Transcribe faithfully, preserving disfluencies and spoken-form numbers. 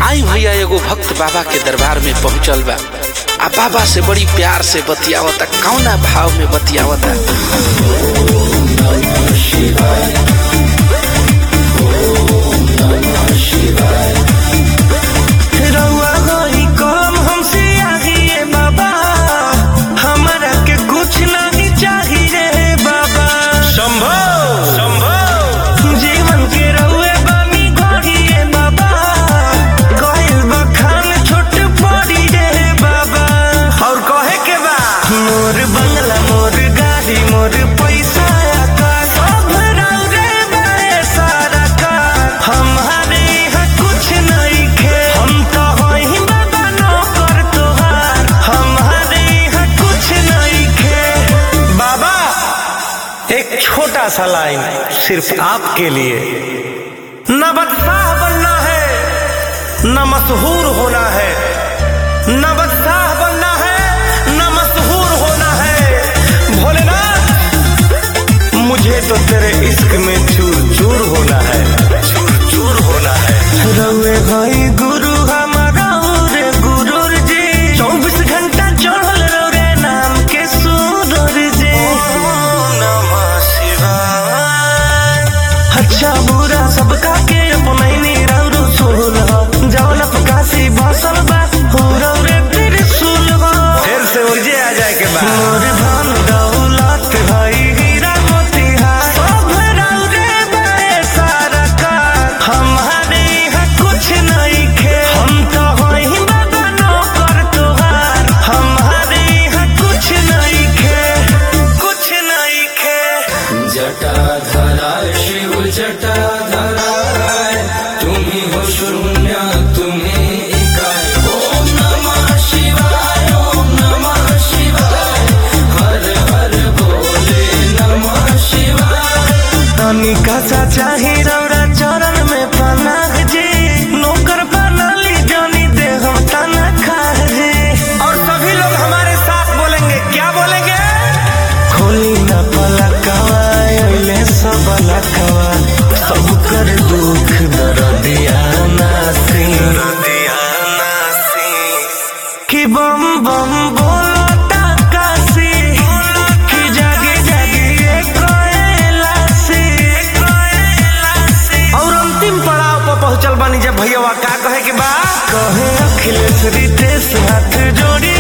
आई भैया एगो भक्त बाबा के दरबार में पहुंचल बा आ बाबा से बड़ी प्यार से बतियावता। कौना भाव में बतियावता? रउआ गई कम हमसे आगिए बाबा, हमारा के कुछ नहीं चाहिए बाबा। शंभो शंभो जीवन के रउए बानी गढ़िए बाबा, गइल बखान छोट पड़िए बाबा। और कहे के बा मोर बंगला मोर गाड़ी मोर पैसा का सब रउरे बाए सारा का। हमारे यहाँ कुछ नहीं खे, हम तो होई बाबा नौकर तोहार। हमारे यहाँ कुछ नहीं खे बाबा। एक छोटा सा लाइन सिर्फ आपके लिए। न बादशाह बनना है न मशहूर होना है, न बादशाह बनना है न मशहूर होना है। भोलेनाथ मुझे तो तेरे इश्क में चूर चूर होना है, चूर चूर होना है। रउए भाई गुरु हमारा रे गुरुर जी, चौबीस घंटा चढ़ल रउरे नाम के सूरज जी। ओम नमः शिवाय। अच्छा बुरा सबका के अपनैनी रउरु सुल हो, जौन काशी बसल बा हो रउरे त्रिशूल हो। फिर से उजे आ जाए के बाद मोर धन दौलत भाई हीरा मोतिहा सब रउरे बाए सारा का। हमारे यहाँ कुछ नहीं खे, हम तो होई बाबा नौकर तोहार। हमारे यहाँ कुछ नहीं खे, कुछ नहीं खे। जटाधराय शिव जटाधराय, तुम्ही हो शून्य तुम्ही इकाय। ओम नमः शिवाय ओम नमः शिवाय, हर हर भोले नमः शिवाय। तनिका सा चाही रउरा चरण में पनाह जी, नौकर बना ली जानी दे हम तना खाह जी। और सभी लोग हमारे साथ बोलेंगे, क्या बोलेंगे? खोली न पलकवा अइले सब लकवा, सब कर दुख दर्दिया नासी, दर्दिया नासी। कि बम बम बोलता काशी, कि जागी जागी ये कैलाशी। और अंतिम पड़ाव पर पहुंचल बानी जब भैया का कहे के बा, कहे अखिलेश रितेश हाथ जोड़ी